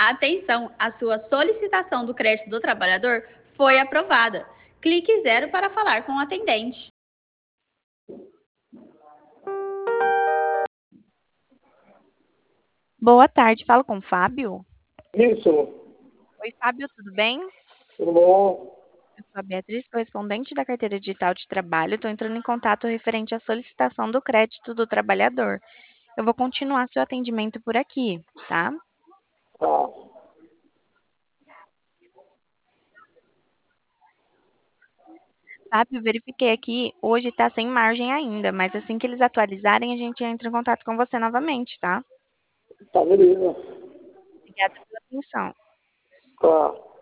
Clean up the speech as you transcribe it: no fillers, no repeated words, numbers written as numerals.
Atenção, a sua solicitação do crédito do trabalhador foi aprovada. Clique 0 para falar com o atendente. Boa tarde, falo com o Fábio. Isso, Oi, Fábio, tudo bem? tudo bom? Eu sou a Beatriz, correspondente da carteira digital de trabalho. Estou entrando em contato referente à solicitação do crédito do trabalhador. Eu vou continuar seu atendimento por aqui, tá? Tá. Fábio, verifiquei aqui, hoje está sem margem ainda, mas assim que eles atualizarem, a gente entra em contato com você novamente, tá? Tá, beleza. Obrigada pela atenção. Tá.